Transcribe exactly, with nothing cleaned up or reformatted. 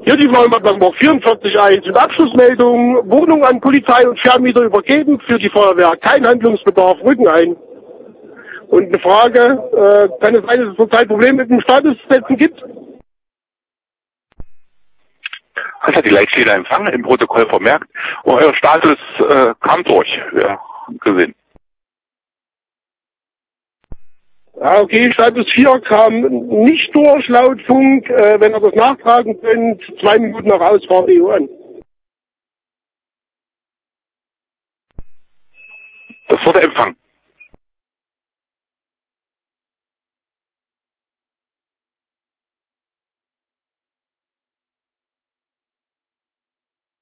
Hier die Frau Nummer vierundvierzig eins in Abschlussmeldung, Wohnung an Polizei und Vermieter übergeben, für die Feuerwehr kein Handlungsbedarf, rücken ein. Und eine Frage, äh, kann es sein, dass es zurzeit Probleme mit dem Statussetzen gibt? Das hat die Leitstelle empfangen, im Protokoll vermerkt. Und euer Status äh, kam durch, ja, gesehen. Ja, okay, Status vier kam nicht durch, laut Funk, äh, wenn ihr das nachtragen könnt, zwei Minuten nach Ausfahrt E U an. Das wurde empfangen.